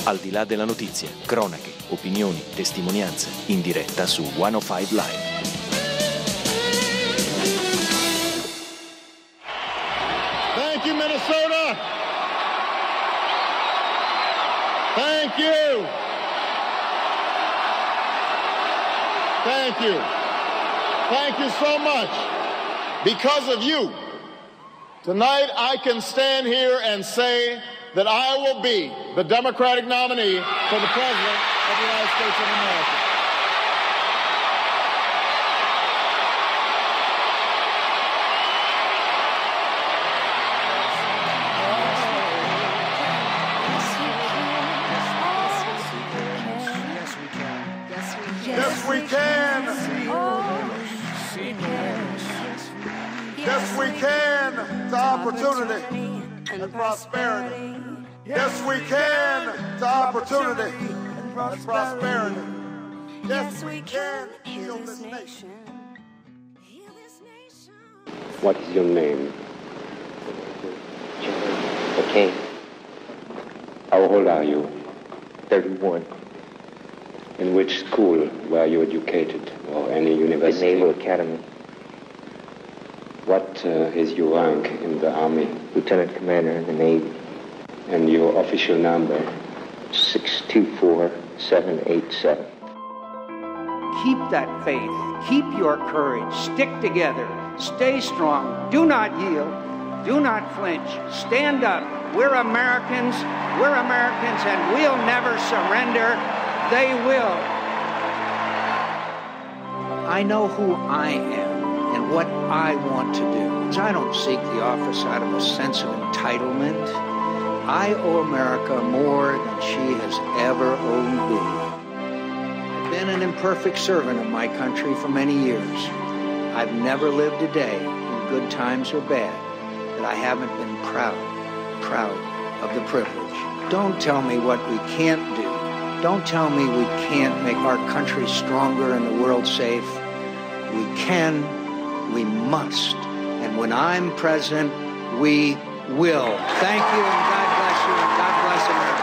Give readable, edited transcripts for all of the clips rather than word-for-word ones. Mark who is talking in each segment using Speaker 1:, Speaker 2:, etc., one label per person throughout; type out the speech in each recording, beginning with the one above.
Speaker 1: Al di là della notizia, cronache, opinioni, testimonianze, in diretta su 105 Live.
Speaker 2: Thank you, Minnesota. Thank you. Thank you. Thank you so much. Because of you, tonight I can stand here and say that I will be the Democratic nominee for the President of the United States of America. Yes, we can. Yes, we can to opportunity and prosperity. Yes, we can to opportunity and prosperity. Yes, we can heal this nation.
Speaker 3: What is your name?
Speaker 4: McCain.
Speaker 3: How old are you?
Speaker 4: 31.
Speaker 3: In which school were you educated, or any
Speaker 4: The
Speaker 3: university?
Speaker 4: Naval Academy.
Speaker 3: What is your rank in the army?
Speaker 4: Lieutenant Commander in the Navy.
Speaker 3: And your official number?
Speaker 4: 624787.
Speaker 5: Keep that faith. Keep your courage. Stick together. Stay strong. Do not yield. Do not flinch. Stand up. We're Americans. We're Americans, and we'll never surrender. They will. I know who I am and what I want to do. I don't seek the office out of a sense of entitlement. I owe America more than she has ever owed me. I've been an imperfect servant of my country for many years. I've never lived a day, in good times or bad, that I haven't been proud of the privilege. Don't tell me what we can't do. Don't tell me we can't make our country stronger and the world safe. We can, we must. And when I'm president, we will. Thank you, and God bless you, and God bless America.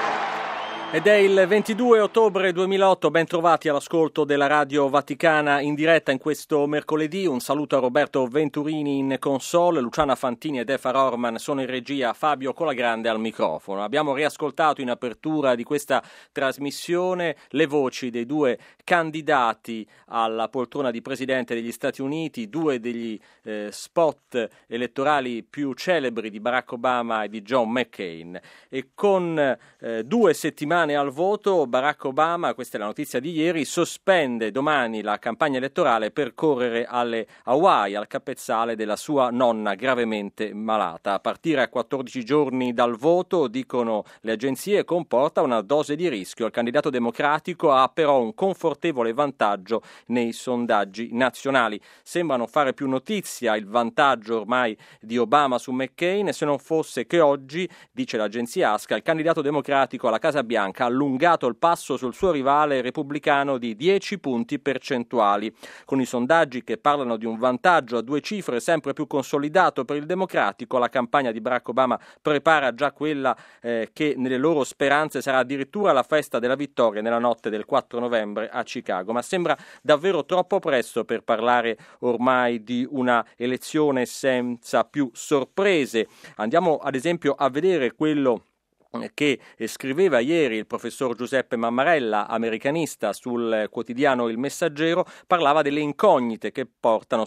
Speaker 6: Ed è il 22 ottobre 2008, ben trovati all'ascolto della Radio Vaticana in diretta in questo mercoledì. Un saluto a Roberto Venturini in console, Luciana Fantini ed Efar Orman sono in regia, Fabio Colagrande al microfono. Abbiamo riascoltato in apertura di questa trasmissione le voci dei due candidati alla poltrona di Presidente degli Stati Uniti, due degli spot elettorali più celebri di Barack Obama e di John McCain. E con 2 settimane al voto, Barack Obama, questa è la notizia di ieri, sospende domani la campagna elettorale per correre alle Hawaii, al capezzale della sua nonna gravemente malata. A partire a 14 giorni dal voto, dicono le agenzie, comporta una dose di rischio. Il candidato democratico ha però un confortevole vantaggio nei sondaggi nazionali. Sembrano fare più notizia il vantaggio ormai di Obama su McCain, se non fosse che oggi, dice l'agenzia ASCA, il candidato democratico alla Casa Bianca ha allungato il passo sul suo rivale repubblicano di 10 punti percentuali. Con i sondaggi che parlano di un vantaggio a 2 cifre sempre più consolidato per il democratico, la campagna di Barack Obama prepara già quella che nelle loro speranze sarà addirittura la festa della vittoria nella notte del 4 novembre a Chicago. Ma sembra davvero troppo presto per parlare ormai di una elezione senza più sorprese. Andiamo ad esempio a vedere quello che scriveva ieri il professor Giuseppe Mammarella, americanista, sul quotidiano Il Messaggero. Parlava delle incognite che portano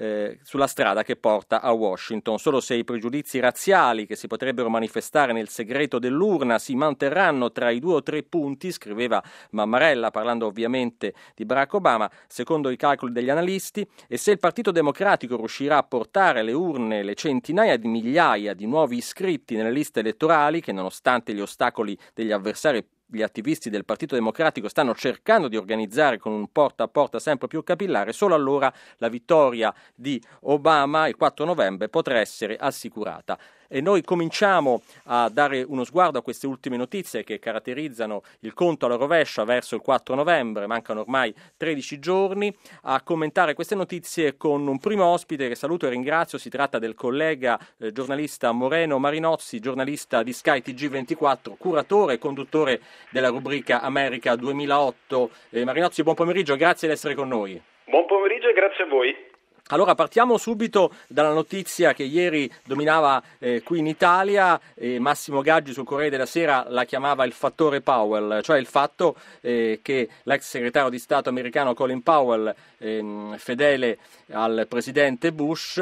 Speaker 6: sulla strada che porta a Washington. Solo se i pregiudizi razziali che si potrebbero manifestare nel segreto dell'urna si manterranno tra i 2 o 3 punti, scriveva Mammarella, parlando ovviamente di Barack Obama, secondo i calcoli degli analisti, e se il Partito Democratico riuscirà a portare alle urne le centinaia di migliaia di nuovi iscritti nelle liste elettorali, che nonostante gli ostacoli degli avversari, gli attivisti del Partito Democratico stanno cercando di organizzare con un porta a porta sempre più capillare, solo allora la vittoria di Obama il 4 novembre potrà essere assicurata. E noi cominciamo a dare uno sguardo a queste ultime notizie che caratterizzano il conto alla rovescia verso il 4 novembre, mancano ormai 13 giorni, a commentare queste notizie con un primo ospite che saluto e ringrazio. Si tratta del collega giornalista Moreno Marinozzi, giornalista di Sky TG24, curatore e conduttore della rubrica America 2008. Marinozzi, buon pomeriggio, grazie di essere con noi.
Speaker 7: Buon pomeriggio e grazie a voi.
Speaker 6: Allora, partiamo subito dalla notizia che ieri dominava qui in Italia. Massimo Gaggi sul Corriere della Sera la chiamava il fattore Powell, cioè il fatto che l'ex segretario di Stato americano Colin Powell, fedele al presidente Bush,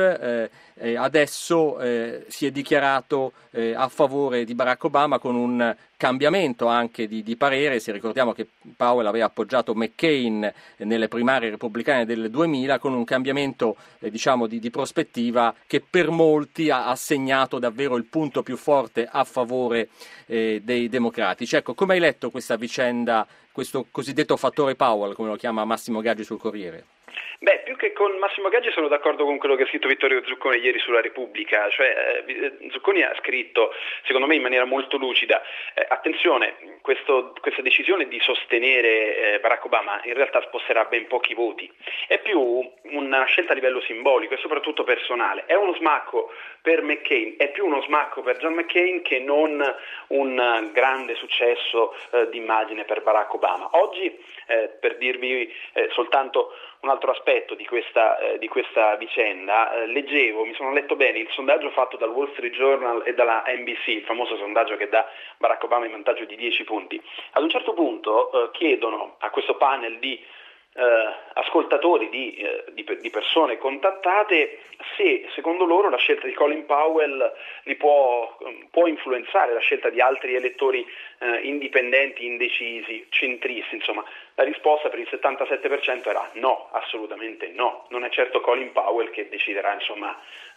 Speaker 6: adesso si è dichiarato a favore di Barack Obama, con un cambiamento anche di parere. Se ricordiamo che Powell aveva appoggiato McCain nelle primarie repubblicane del 2000, con un cambiamento di prospettiva che per molti ha segnato davvero il punto più forte a favore dei democratici. Ecco, come hai letto questa vicenda, questo cosiddetto fattore Powell, come lo chiama Massimo Gaggi sul Corriere?
Speaker 7: Beh, più che con Massimo Gaggi sono d'accordo con quello che ha scritto Vittorio Zucconi ieri sulla Repubblica. Cioè Zucconi ha scritto, secondo me in maniera molto lucida, attenzione, questa decisione di sostenere Barack Obama in realtà sposterà ben pochi voti, è più una scelta a livello simbolico e soprattutto personale. È uno smacco per McCain, è più uno smacco per John McCain che non un grande successo d'immagine per Barack Obama. Oggi, per dirvi soltanto un altro aspetto di questa vicenda, mi sono letto bene il sondaggio fatto dal Wall Street Journal e dalla NBC, il famoso sondaggio che dà Barack Obama in vantaggio di 10 punti. Ad un certo punto chiedono a questo panel di ascoltatori, di persone contattate, se secondo loro la scelta di Colin Powell li può influenzare la scelta di altri elettori indipendenti, indecisi, centristi. Insomma, la risposta per il 77% era no, assolutamente no. Non è certo Colin Powell che deciderà, insomma,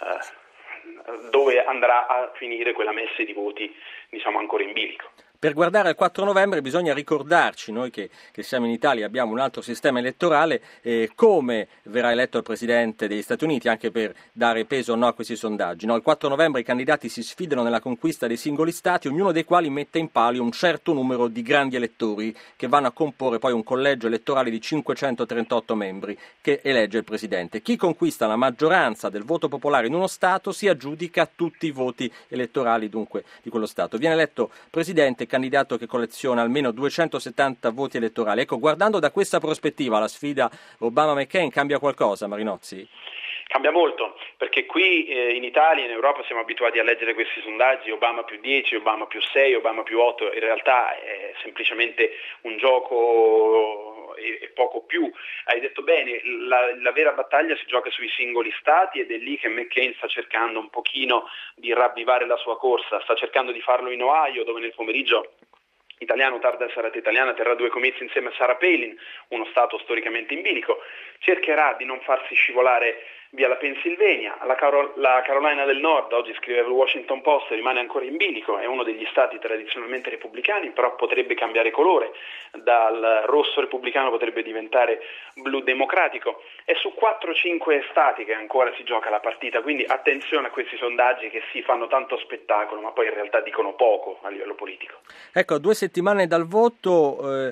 Speaker 7: dove andrà a finire quella messe di voti, ancora in bilico.
Speaker 6: Per guardare al 4 novembre bisogna ricordarci, noi che siamo in Italia, abbiamo un altro sistema elettorale, come verrà eletto il Presidente degli Stati Uniti, anche per dare peso o no a questi sondaggi. Il 4 novembre i candidati si sfidano nella conquista dei singoli Stati, ognuno dei quali mette in palio un certo numero di grandi elettori che vanno a comporre poi un collegio elettorale di 538 membri che elegge il Presidente. Chi conquista la maggioranza del voto popolare in uno Stato si aggiudica tutti i voti elettorali dunque di quello Stato. Viene eletto Presidente candidato che colleziona almeno 270 voti elettorali. Ecco, guardando da questa prospettiva la sfida Obama-McCain cambia qualcosa, Marinozzi?
Speaker 7: Cambia molto, perché qui in Italia e in Europa siamo abituati a leggere questi sondaggi, Obama più 10, Obama più 6, Obama più 8, in realtà è semplicemente un gioco e poco più. Hai detto bene, la vera battaglia si gioca sui singoli stati ed è lì che McCain sta cercando un pochino di ravvivare la sua corsa, sta cercando di farlo in Ohio, dove nel pomeriggio italiano Tarda Serata Italiana terrà 2 comizi insieme a Sarah Palin, uno stato storicamente in bilico, cercherà di non farsi scivolare via la Pennsylvania. La Carolina del Nord, oggi scriveva il Washington Post, rimane ancora in bilico, è uno degli stati tradizionalmente repubblicani, però potrebbe cambiare colore, dal rosso repubblicano potrebbe diventare blu democratico. È su 4-5 stati che ancora si gioca la partita, quindi attenzione a questi sondaggi che si fanno tanto spettacolo, ma poi in realtà dicono poco a livello politico.
Speaker 6: Ecco, 2 settimane dal voto,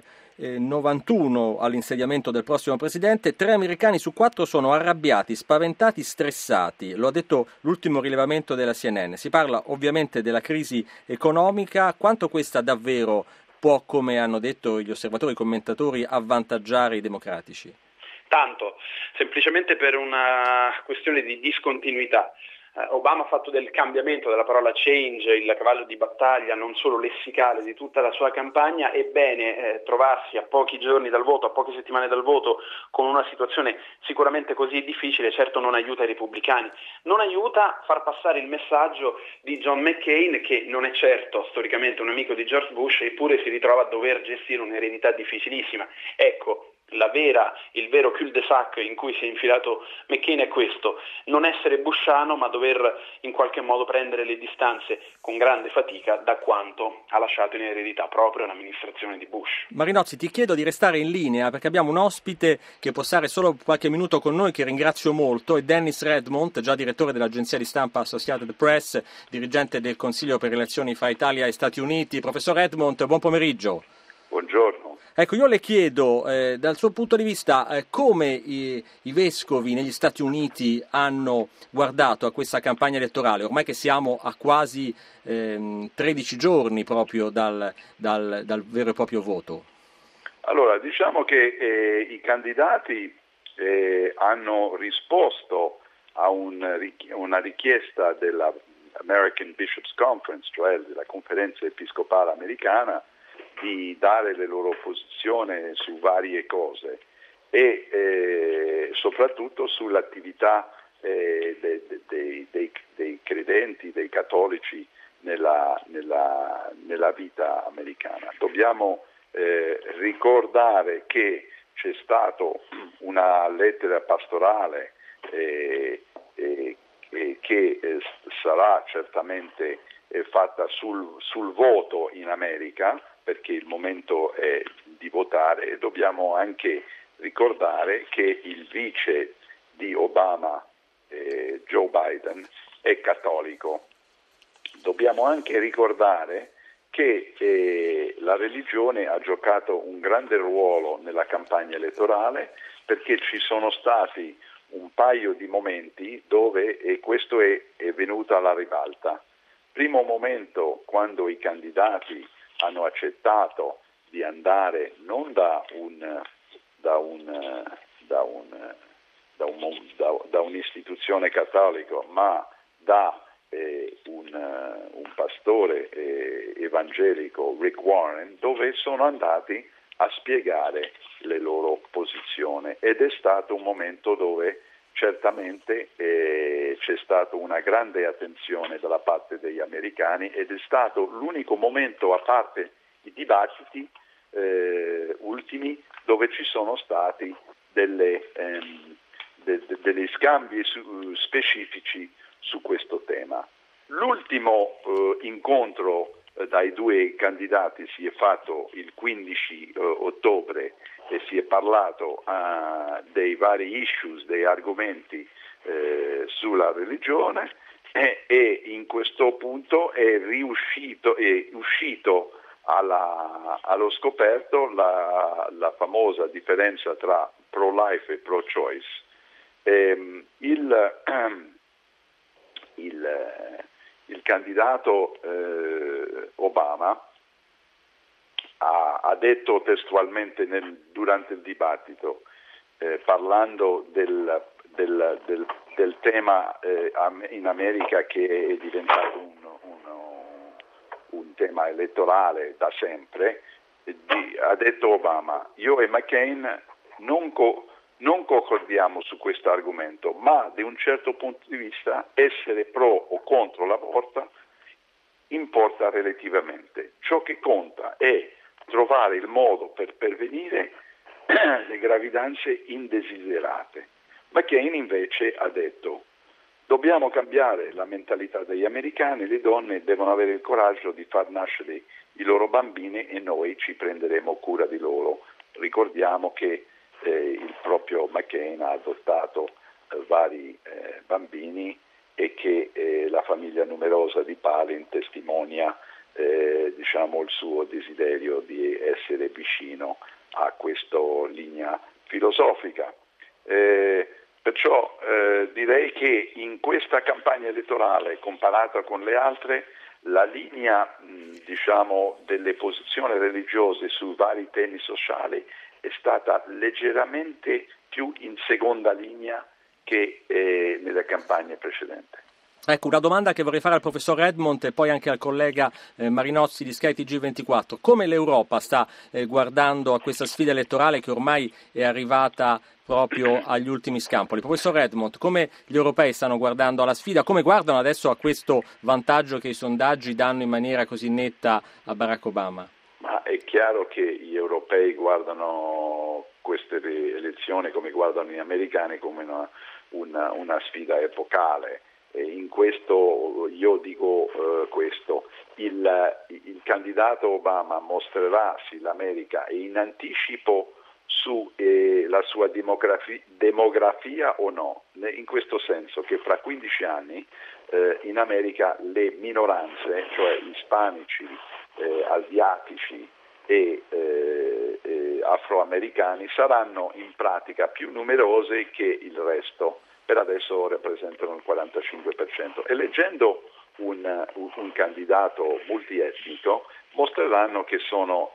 Speaker 6: 91 all'insediamento del prossimo presidente, 3 americani su 4 sono arrabbiati, spaventati, stressati. Lo ha detto l'ultimo rilevamento della CNN. Si parla ovviamente della crisi economica. Quanto questa davvero può, come hanno detto gli osservatori e i commentatori, avvantaggiare i democratici?
Speaker 7: Tanto, semplicemente per una questione di discontinuità. Obama ha fatto del cambiamento della parola change il cavallo di battaglia non solo lessicale di tutta la sua campagna. Ebbene, trovarsi a pochi giorni dal voto, a poche settimane dal voto, con una situazione sicuramente così difficile, certo non aiuta i repubblicani. Non aiuta far passare il messaggio di John McCain, che non è certo storicamente un amico di George Bush, eppure si ritrova a dover gestire un'eredità difficilissima. Ecco, il vero cul-de-sac in cui si è infilato McCain è questo: non essere bushiano, ma dover in qualche modo prendere le distanze con grande fatica da quanto ha lasciato in eredità proprio l'amministrazione di Bush.
Speaker 6: Marinozzi, ti chiedo di restare in linea perché abbiamo un ospite che può stare solo qualche minuto con noi, che ringrazio molto, è Dennis Redmond, già direttore dell'agenzia di stampa Associated Press, dirigente del Consiglio per le relazioni fra Italia e Stati Uniti. Professor Redmond, buon pomeriggio.
Speaker 8: Buongiorno.
Speaker 6: Ecco, io le chiedo, dal suo punto di vista, come i vescovi negli Stati Uniti hanno guardato a questa campagna elettorale, ormai che siamo a quasi 13 giorni proprio dal vero e proprio voto.
Speaker 8: Allora, diciamo che i candidati hanno risposto a una richiesta della American Bishops Conference, cioè della conferenza episcopale americana, di dare le loro posizioni su varie cose e soprattutto sull'attività dei credenti, dei cattolici nella vita americana. Dobbiamo ricordare che c'è stato una lettera pastorale che sarà certamente fatta sul voto in America, perché il momento è di votare, e dobbiamo anche ricordare che il vice di Obama, Joe Biden, è cattolico. Dobbiamo anche ricordare che la religione ha giocato un grande ruolo nella campagna elettorale, perché ci sono stati un paio di momenti dove questo è venuto alla ribalta. Primo momento, quando i candidati hanno accettato di andare non da un'istituzione cattolica, ma da un pastore evangelico, Rick Warren, dove sono andati a spiegare le loro posizioni, ed è stato un momento dove certamente c'è stata una grande attenzione da parte degli americani, ed è stato l'unico momento, a parte i dibattiti ultimi, dove ci sono stati degli scambi specifici su questo tema. L'ultimo incontro dai due candidati si è fatto il 15 ottobre e si è parlato dei vari issues, dei argomenti sulla religione, e in questo punto è uscito allo scoperto la famosa differenza tra pro-life e pro-choice. Il candidato Obama ha detto testualmente durante il dibattito, parlando del tema in America, che è diventato un tema elettorale da sempre, ha detto Obama: io e McCain non concordiamo su questo argomento, ma da un certo punto di vista essere pro o contro l'aborto importa relativamente. Ciò che conta è trovare il modo per prevenire le gravidanze indesiderate. McCain invece ha detto: dobbiamo cambiare la mentalità degli americani, le donne devono avere il coraggio di far nascere i loro bambini e noi ci prenderemo cura di loro. Ricordiamo che il proprio McCain ha adottato vari bambini e che la famiglia numerosa di Palin testimonia il suo desiderio di essere vicino a questa linea filosofica. Perciò direi che in questa campagna elettorale, comparata con le altre, la linea delle posizioni religiose su vari temi sociali è stata leggermente più in seconda linea che nelle campagne precedenti.
Speaker 6: Ecco, una domanda che vorrei fare al professor Redmond e poi anche al collega Marinozzi di Sky TG24. Come l'Europa sta guardando a questa sfida elettorale che ormai è arrivata proprio agli ultimi scampoli? Professor Redmond, come gli europei stanno guardando alla sfida? Come guardano adesso a questo vantaggio che i sondaggi danno in maniera così netta a Barack Obama?
Speaker 8: Ma è chiaro che gli europei guardano queste elezioni, come guardano gli americani, come una sfida epocale. E in questo io dico questo, il candidato Obama mostrerà sì l'America e in anticipo su la sua demografia o no, in questo senso che fra 15 anni in America le minoranze, cioè ispanici, asiatici e afroamericani saranno in pratica più numerose che il resto. Per adesso rappresentano il 45%. Eleggendo un candidato multietnico mostreranno che sono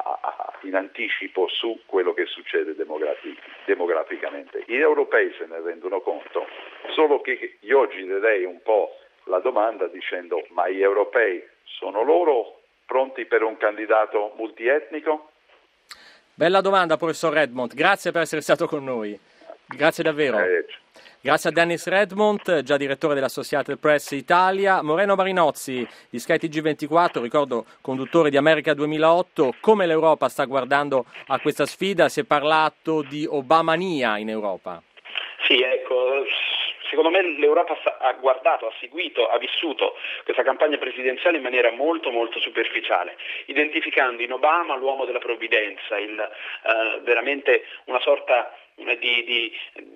Speaker 8: in anticipo su quello che succede demograficamente. Gli europei se ne rendono conto, solo che io girerei un po' la domanda dicendo: ma gli europei sono loro pronti per un candidato multietnico?
Speaker 6: Bella domanda, professor Redmond, grazie per essere stato con noi. Grazie davvero. Grazie a Dennis Redmond, già direttore dell'Associated Press Italia. Moreno Marinozzi di Sky TG24, ricordo conduttore di America 2008, come l'Europa sta guardando a questa sfida? Si è parlato di Obamania in Europa.
Speaker 7: Sì, ecco, secondo me l'Europa ha guardato, ha seguito, ha vissuto questa campagna presidenziale in maniera molto molto superficiale, identificando in Obama l'uomo della provvidenza, veramente una sorta di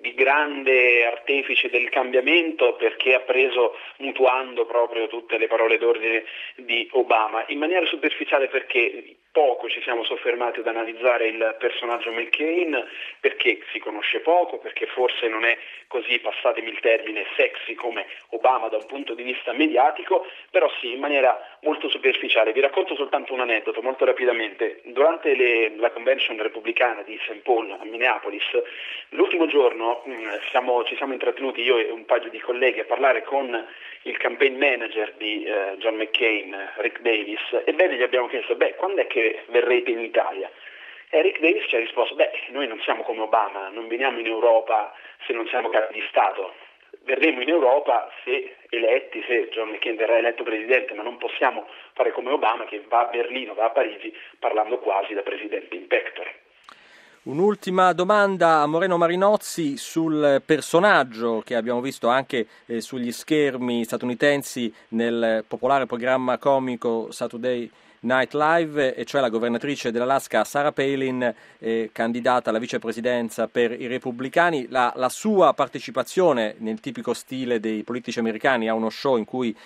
Speaker 7: grande artefice del cambiamento, perché ha preso mutuando proprio tutte le parole d'ordine di Obama, in maniera superficiale perché poco ci siamo soffermati ad analizzare il personaggio McCain, perché si conosce poco, perché forse non è così, passatemi il termine, sexy come Obama da un punto di vista mediatico, però sì, in maniera molto superficiale. Vi racconto soltanto un aneddoto molto rapidamente. Durante la convention repubblicana di St. Paul a Minneapolis, l'ultimo giorno ci siamo intrattenuti io e un paio di colleghi a parlare con il campaign manager di John McCain, Rick Davis. Ebbene, gli abbiamo chiesto: quando è che verrete in Italia? E Rick Davis ci ha risposto: noi non siamo come Obama, non veniamo in Europa se non siamo capi di Stato. Verremo in Europa se John McCain verrà eletto presidente, ma non possiamo fare come Obama che va a Berlino, va a Parigi parlando quasi da presidente in pectore.
Speaker 6: Un'ultima domanda a Moreno Marinozzi sul personaggio che abbiamo visto anche sugli schermi statunitensi nel popolare programma comico Saturday Night Live, e cioè la governatrice dell'Alaska Sarah Palin, candidata alla vicepresidenza per i repubblicani. La sua partecipazione nel tipico stile dei politici americani a uno show in cui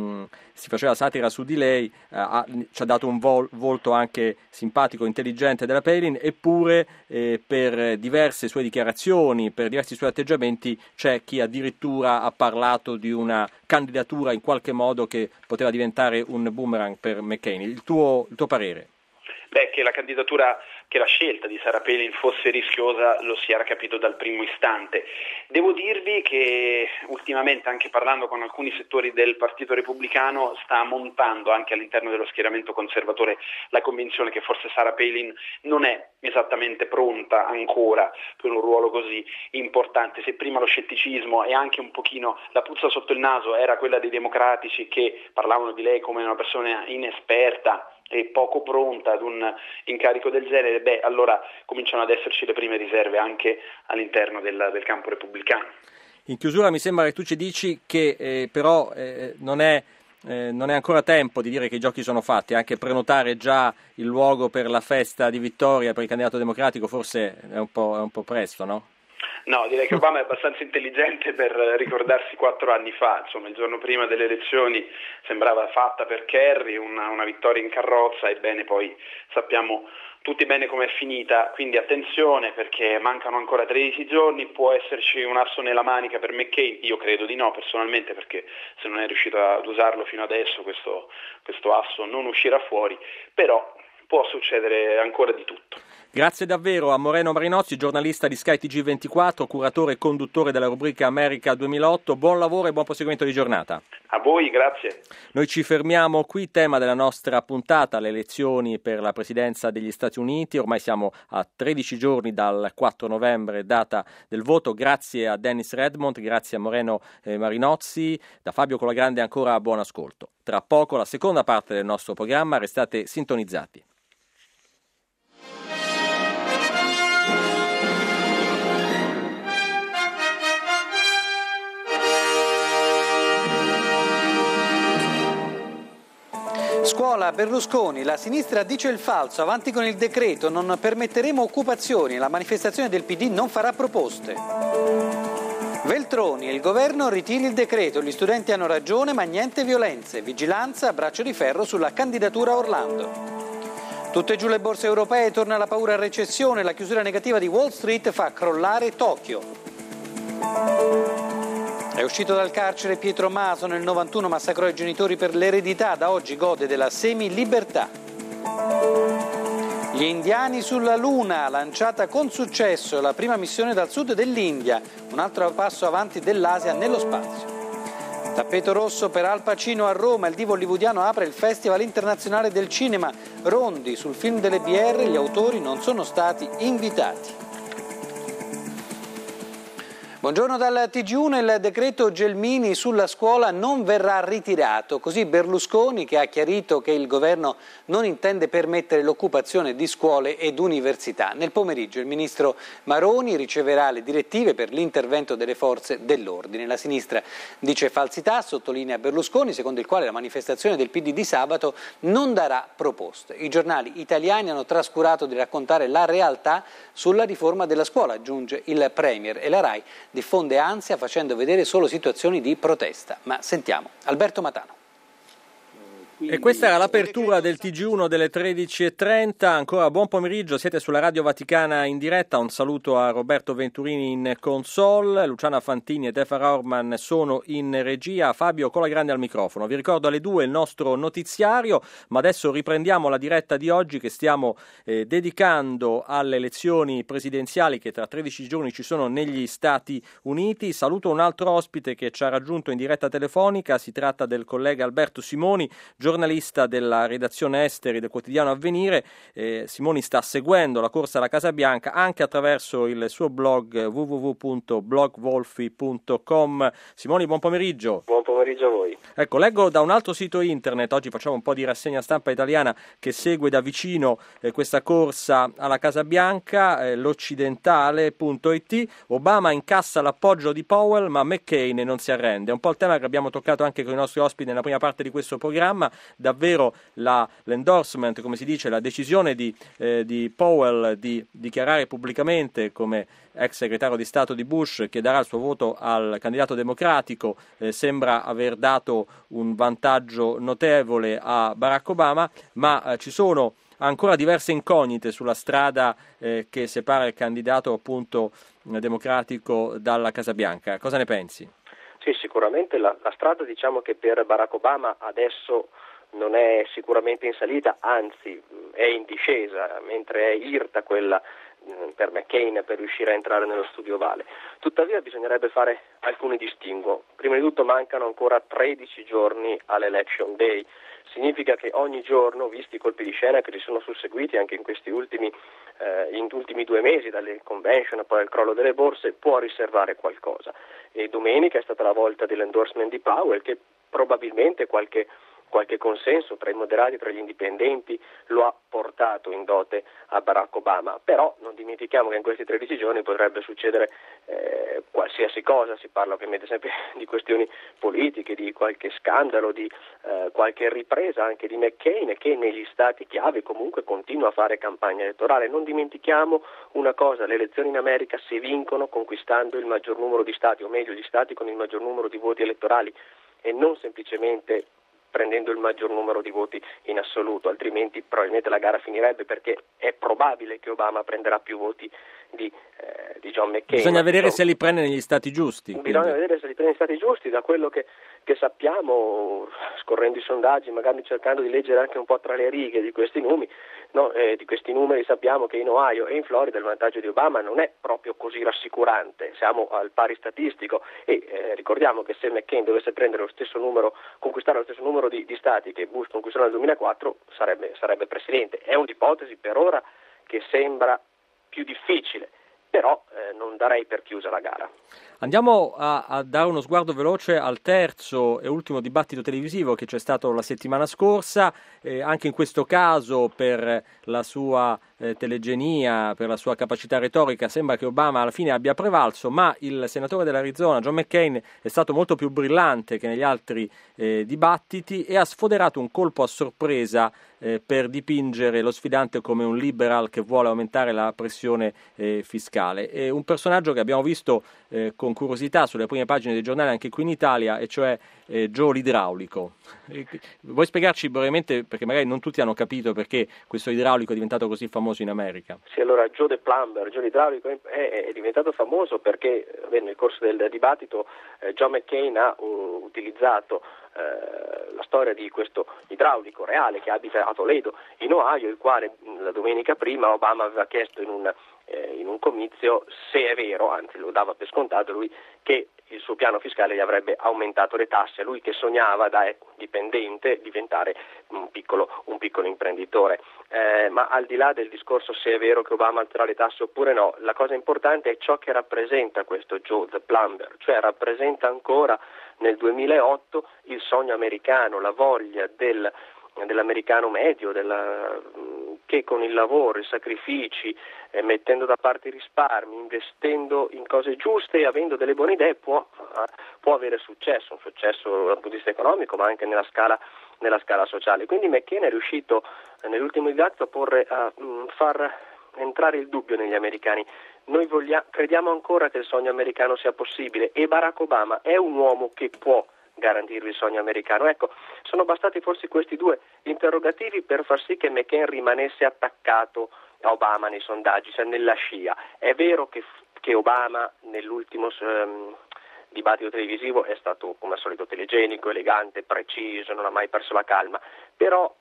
Speaker 6: si faceva satira su di lei ci ha dato un volto anche simpatico, intelligente della Palin, eppure per diverse sue dichiarazioni, per diversi suoi atteggiamenti c'è chi addirittura ha parlato di una candidatura in qualche modo che poteva diventare un boomerang per McCain. Il tuo parere?
Speaker 7: Che la candidatura, che la scelta di Sarah Palin fosse rischiosa lo si era capito dal primo istante. Devo dirvi che ultimamente, anche parlando con alcuni settori del Partito Repubblicano, sta montando anche all'interno dello schieramento conservatore la convinzione che forse Sarah Palin non è esattamente pronta ancora per un ruolo così importante. Se prima lo scetticismo e anche un pochino la puzza sotto il naso era quella dei democratici, che parlavano di lei come una persona inesperta e poco pronta ad un incarico del genere, allora cominciano ad esserci le prime riserve anche all'interno del campo repubblicano.
Speaker 6: In chiusura mi sembra che tu ci dici che però non è ancora tempo di dire che i giochi sono fatti, anche prenotare già il luogo per la festa di vittoria per il candidato democratico forse è un po' presto, no?
Speaker 7: No, direi che Obama è abbastanza intelligente per ricordarsi 4 anni fa, insomma il giorno prima delle elezioni sembrava fatta per Kerry, una vittoria in carrozza, ebbene poi sappiamo tutti bene com'è finita, quindi attenzione perché mancano ancora 13 giorni, può esserci un asso nella manica per McCain, io credo di no personalmente, perché se non è riuscito ad usarlo fino adesso questo asso non uscirà fuori, però può succedere ancora di tutto.
Speaker 6: Grazie davvero a Moreno Marinozzi, giornalista di Sky TG24, curatore e conduttore della rubrica America 2008. Buon lavoro e buon proseguimento di giornata.
Speaker 7: A voi, grazie.
Speaker 6: Noi ci fermiamo qui, tema della nostra puntata, le elezioni per la presidenza degli Stati Uniti. Ormai siamo a 13 giorni dal 4 novembre, data del voto. Grazie a Dennis Redmond, grazie a Moreno Marinozzi. Da Fabio Colagrande ancora buon ascolto. Tra poco la seconda parte del nostro programma, restate sintonizzati.
Speaker 9: Scuola, Berlusconi, la sinistra dice il falso, avanti con il decreto, non permetteremo occupazioni, la manifestazione del PD non farà proposte. Veltroni, il governo ritiri il decreto, gli studenti hanno ragione ma niente violenze, vigilanza, braccio di ferro sulla candidatura a Orlando. Tutte giù le borse europee, torna la paura a recessione, la chiusura negativa di Wall Street fa crollare Tokyo. È uscito dal carcere Pietro Maso, nel 91 massacrò i genitori per l'eredità, da oggi gode della semi-libertà. Gli indiani sulla Luna, lanciata con successo, la prima missione dal sud dell'India, un altro passo avanti dell'Asia nello spazio. Tappeto rosso per Al Pacino a Roma, il divo hollywoodiano apre il Festival internazionale del cinema. Rondi sul film delle BR, gli autori non sono stati invitati. Buongiorno dal TG1, il decreto Gelmini sulla scuola non verrà ritirato, così Berlusconi, che ha chiarito che il governo non intende permettere l'occupazione di scuole ed università. Nel pomeriggio il ministro Maroni riceverà le direttive per l'intervento delle forze dell'ordine. La sinistra dice falsità, sottolinea Berlusconi, secondo il quale la manifestazione del PD di sabato non darà proposte. I giornali italiani hanno trascurato di raccontare la realtà sulla riforma della scuola, aggiunge il Premier, e la RAI diffonde ansia facendo vedere solo situazioni di protesta. Ma sentiamo Alberto Matano.
Speaker 6: E questa era l'apertura del TG1 delle 13.30, ancora buon pomeriggio, siete sulla Radio Vaticana in diretta, un saluto a Roberto Venturini in console, Luciana Fantini e Defar Orman sono in regia, Fabio Colagrande al microfono. Vi ricordo alle 2 il nostro notiziario, ma adesso riprendiamo la diretta di oggi che stiamo dedicando alle elezioni presidenziali che tra 13 giorni ci sono negli Stati Uniti. Saluto un altro ospite che ci ha raggiunto in diretta telefonica, si tratta del collega Alberto Simoni, giornalista della redazione esteri del quotidiano Avvenire. Simoni sta seguendo la corsa alla Casa Bianca anche attraverso il suo blog www.blogvolfi.com. Simoni, buon pomeriggio.
Speaker 10: Buon pomeriggio a voi.
Speaker 6: Ecco, leggo da un altro sito internet, oggi facciamo un po' di rassegna stampa italiana che segue da vicino questa corsa alla Casa Bianca, l'occidentale.it. Obama incassa l'appoggio di Powell ma McCain non si arrende. È un po' il tema che abbiamo toccato anche con i nostri ospiti nella prima parte di questo programma. Davvero l'endorsement, come si dice, la decisione di Powell di dichiarare pubblicamente come ex segretario di Stato di Bush che darà il suo voto al candidato democratico sembra aver dato un vantaggio notevole a Barack Obama, ma ci sono ancora diverse incognite sulla strada che separa il candidato appunto democratico dalla Casa Bianca. Cosa ne pensi?
Speaker 10: Sì, sicuramente la strada, diciamo che per Barack Obama adesso non è sicuramente in salita, anzi è in discesa, mentre è irta quella per McCain per riuscire a entrare nello studio ovale. Tuttavia bisognerebbe fare alcuni distinguo. Prima di tutto mancano ancora 13 giorni all'Election Day. Significa che ogni giorno, visti i colpi di scena che ci sono susseguiti anche in questi ultimi 2 mesi, dalle convention e poi al crollo delle borse, può riservare qualcosa. E domenica è stata la volta dell'endorsement di Powell, che probabilmente qualche consenso tra i moderati e tra gli indipendenti lo ha portato in dote a Barack Obama, però non dimentichiamo che in questi 13 giorni potrebbe succedere qualsiasi cosa, si parla ovviamente sempre di questioni politiche, di qualche scandalo, di qualche ripresa anche di McCain, che negli stati chiave comunque continua a fare campagna elettorale. Non dimentichiamo una cosa: le elezioni in America si vincono conquistando il maggior numero di stati, o meglio gli stati con il maggior numero di voti elettorali, e non semplicemente prendendo il maggior numero di voti in assoluto, altrimenti probabilmente la gara finirebbe, perché è probabile che Obama prenderà più voti di John McCain.
Speaker 6: Bisogna vedere se li prende negli stati giusti.
Speaker 10: Bisogna vedere se li prende negli stati giusti, da quello che sappiamo, scorrendo i sondaggi, magari cercando di leggere anche un po' tra le righe di questi numeri, sappiamo che in Ohio e in Florida il vantaggio di Obama non è proprio così rassicurante, siamo al pari statistico, e ricordiamo che se McCain dovesse prendere conquistare lo stesso numero di stati che Bush conquistò nel 2004, sarebbe presidente. È un'ipotesi per ora che sembra più difficile, però non darei per chiusa la gara.
Speaker 6: Andiamo a dare uno sguardo veloce al terzo e ultimo dibattito televisivo che c'è stato la settimana scorsa, anche in questo caso per la sua telegenia, per la sua capacità retorica sembra che Obama alla fine abbia prevalso, ma il senatore dell'Arizona John McCain è stato molto più brillante che negli altri dibattiti e ha sfoderato un colpo a sorpresa per dipingere lo sfidante come un liberal che vuole aumentare la pressione fiscale. È un personaggio che abbiamo visto con curiosità sulle prime pagine dei giornali anche qui in Italia, e cioè Joe l'idraulico. Vuoi spiegarci brevemente, perché magari non tutti hanno capito perché questo idraulico è diventato così famoso in America?
Speaker 10: Sì, allora Joe the Plumber, Joe l'idraulico è diventato famoso perché nel corso del dibattito John McCain ha utilizzato la storia di questo idraulico reale che abita a Toledo in Ohio, il quale la domenica prima Obama aveva chiesto in un comizio se è vero, anzi lo dava per scontato lui, che il suo piano fiscale gli avrebbe aumentato le tasse, lui che sognava da dipendente diventare un piccolo imprenditore. Ma al di là del discorso se è vero che Obama alzerà le tasse oppure no, la cosa importante è ciò che rappresenta questo Joe the Plumber, cioè rappresenta ancora nel 2008 il sogno americano, la voglia dell'americano medio, che con il lavoro, i sacrifici, mettendo da parte i risparmi, investendo in cose giuste e avendo delle buone idee può avere successo, un successo dal punto di vista economico ma anche nella scala sociale. Quindi McCain è riuscito nell'ultimo dibattito a far entrare il dubbio negli americani. Noi crediamo ancora che il sogno americano sia possibile e Barack Obama è un uomo che può garantirvi il sogno americano. Ecco, sono bastati forse questi due interrogativi per far sì che McCain rimanesse attaccato a Obama nei sondaggi, cioè nella scia. È vero che Obama nell'ultimo dibattito televisivo è stato come al solito telegenico, elegante, preciso, non ha mai perso la calma, però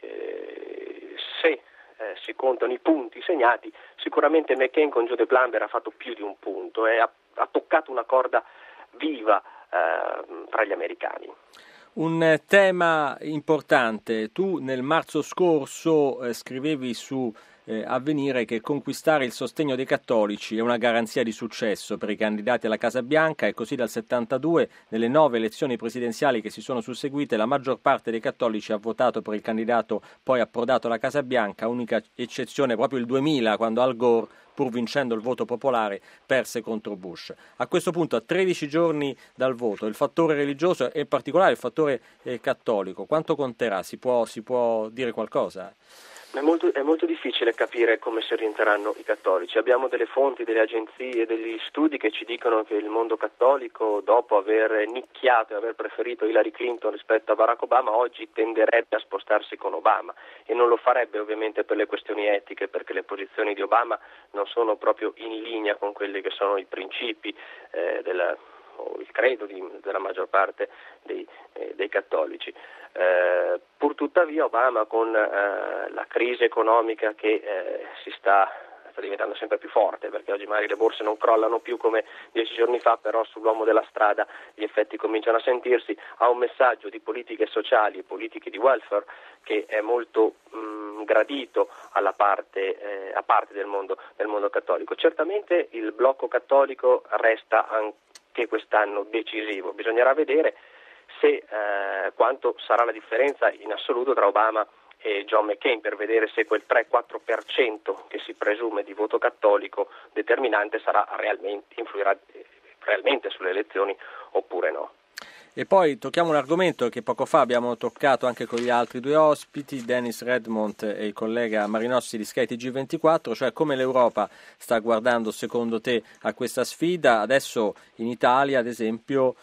Speaker 10: se si contano i punti segnati, sicuramente McCain con Joe the Plumber ha fatto più di un punto e ha toccato una corda viva tra gli americani.
Speaker 6: Un tema importante. Tu nel marzo scorso scrivevi su Avvenire che conquistare il sostegno dei cattolici è una garanzia di successo per i candidati alla Casa Bianca, e così dal 72 nelle 9 elezioni presidenziali che si sono susseguite la maggior parte dei cattolici ha votato per il candidato poi approdato alla Casa Bianca, unica eccezione proprio il 2000 quando Al Gore, pur vincendo il voto popolare, perse contro Bush. A questo punto, a 13 giorni dal voto, il fattore religioso e in particolare il fattore cattolico, quanto conterà? Si può dire qualcosa?
Speaker 10: È molto difficile capire come si orienteranno i cattolici. Abbiamo delle fonti, delle agenzie, degli studi che ci dicono che il mondo cattolico, dopo aver nicchiato e aver preferito Hillary Clinton rispetto a Barack Obama, oggi tenderebbe a spostarsi con Obama, e non lo farebbe ovviamente per le questioni etiche, perché le posizioni di Obama non sono proprio in linea con quelli che sono i principi il credo della maggior parte dei cattolici. Pur tuttavia Obama, con la crisi economica che sta diventando sempre più forte, perché oggi magari le borse non crollano più come 10 giorni fa, però sull'uomo della strada gli effetti cominciano a sentirsi, ha un messaggio di politiche sociali e politiche di welfare che è molto gradito a parte del mondo cattolico. Certamente il blocco cattolico resta anche quest'anno decisivo, bisognerà vedere quanto sarà la differenza in assoluto tra Obama e John McCain, per vedere se quel 3-4% che si presume di voto cattolico determinante influirà realmente sulle elezioni oppure no.
Speaker 6: E poi tocchiamo un argomento che poco fa abbiamo toccato anche con gli altri due ospiti, Dennis Redmond e il collega Marinossi di Sky TG24, cioè come l'Europa sta guardando secondo te a questa sfida. Adesso in Italia, ad esempio,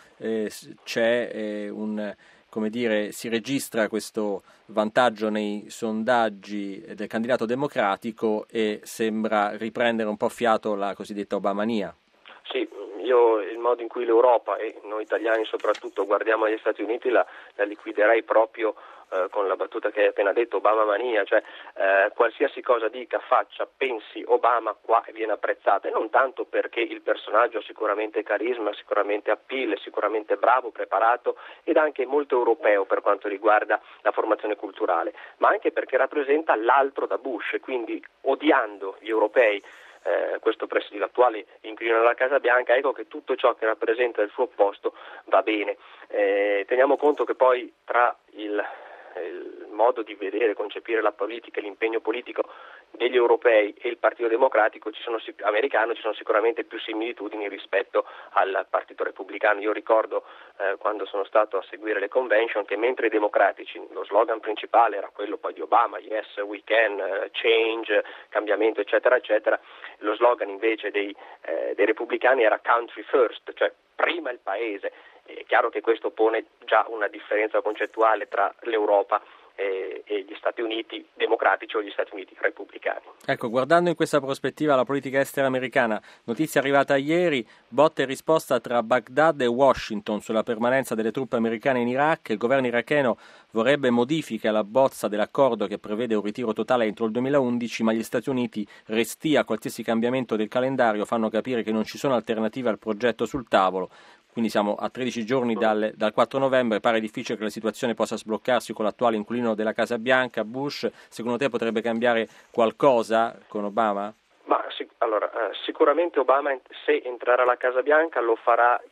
Speaker 6: si registra questo vantaggio nei sondaggi del candidato democratico e sembra riprendere un po' fiato la cosiddetta Obamania.
Speaker 10: Sì, io il modo in cui l'Europa e noi italiani soprattutto guardiamo agli Stati Uniti la liquiderei proprio con la battuta che hai appena detto, Obama mania, cioè qualsiasi cosa dica, faccia, pensi Obama qua viene apprezzata, e non tanto perché il personaggio ha sicuramente carisma, sicuramente appeal, sicuramente bravo, preparato ed anche molto europeo per quanto riguarda la formazione culturale, ma anche perché rappresenta l'altro da Bush, quindi odiando gli europei questo presieduto, l'attuale inquilino della Casa Bianca, ecco che tutto ciò che rappresenta il suo posto va bene. Teniamo conto che poi tra il modo di vedere, concepire la politica e l'impegno politico degli europei e il Partito Democratico americano ci sono sicuramente più similitudini rispetto al Partito Repubblicano. Io ricordo quando sono stato a seguire le convention che mentre i democratici, lo slogan principale era quello poi di Obama, yes we can, change, cambiamento eccetera eccetera, lo slogan invece dei repubblicani era country first, cioè prima il paese. È chiaro che questo pone già una differenza concettuale tra l'Europa e gli Stati Uniti democratici o gli Stati Uniti repubblicani.
Speaker 6: Ecco, guardando in questa prospettiva la politica estera americana, notizia arrivata ieri, botta e risposta tra Baghdad e Washington sulla permanenza delle truppe americane in Iraq. Il governo iracheno vorrebbe modifiche alla bozza dell'accordo che prevede un ritiro totale entro il 2011, ma gli Stati Uniti, restii a qualsiasi cambiamento del calendario, fanno capire che non ci sono alternative al progetto sul tavolo. Quindi siamo a 13 giorni dal 4 novembre, pare difficile che la situazione possa sbloccarsi con l'attuale inquilino della Casa Bianca, Bush. Secondo te potrebbe cambiare qualcosa con Obama?
Speaker 10: Ma sicuramente Obama, se entrerà alla Casa Bianca, lo farà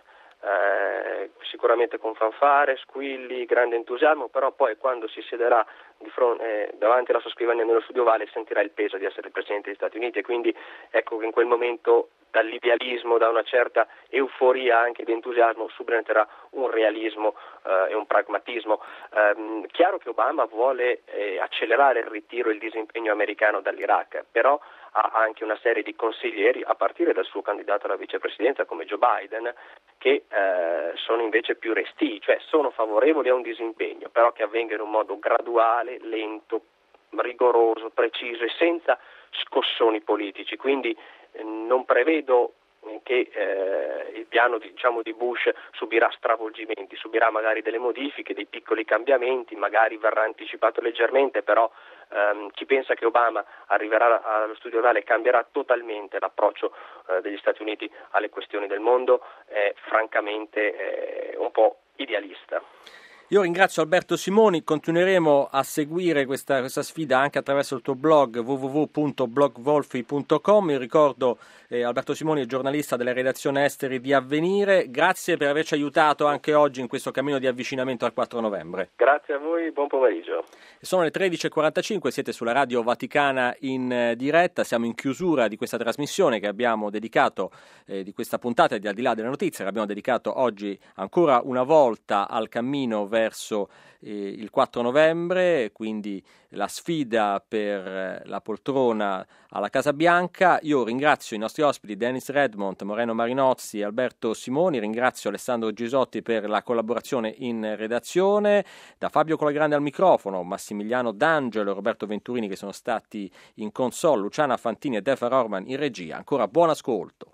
Speaker 10: sicuramente con fanfare, squilli, grande entusiasmo, però poi quando si siederà davanti alla sua scrivania nello studio ovale sentirà il peso di essere il Presidente degli Stati Uniti, e quindi ecco che in quel momento dall'idealismo, da una certa euforia anche di entusiasmo subentrerà un realismo e un pragmatismo. Chiaro che Obama vuole accelerare il ritiro e il disimpegno americano dall'Iraq, però ha anche una serie di consiglieri, a partire dal suo candidato alla vicepresidenza come Joe Biden, che sono invece più restii, cioè sono favorevoli a un disimpegno, però che avvenga in un modo graduale, lento, rigoroso, preciso e senza scossoni politici. Quindi non prevedo che il piano di Bush subirà stravolgimenti, subirà magari delle modifiche, dei piccoli cambiamenti, magari verrà anticipato leggermente, però chi pensa che Obama arriverà allo studio ovale e cambierà totalmente l'approccio degli Stati Uniti alle questioni del mondo è francamente un po' idealista.
Speaker 6: Io ringrazio Alberto Simoni, continueremo a seguire questa sfida anche attraverso il tuo blog www.blogvolfi.com. Io ricordo Alberto Simoni è giornalista della redazione esteri di Avvenire. Grazie per averci aiutato anche oggi in questo cammino di avvicinamento al 4 novembre.
Speaker 10: Grazie a voi, buon pomeriggio.
Speaker 6: Sono le 13.45, siete sulla Radio Vaticana in diretta, siamo in chiusura di questa trasmissione che abbiamo dedicato, di questa puntata di Al di là delle notizie, che abbiamo dedicato oggi ancora una volta al cammino verso il 4 novembre, quindi la sfida per la poltrona alla Casa Bianca. Io ringrazio i nostri ospiti Dennis Redmond, Moreno Marinozzi e Alberto Simoni, ringrazio Alessandro Gisotti per la collaborazione in redazione, da Fabio Colagrande al microfono, Massimiliano D'Angelo e Roberto Venturini che sono stati in console, Luciana Fantini e Defar Orman in regia. Ancora buon ascolto.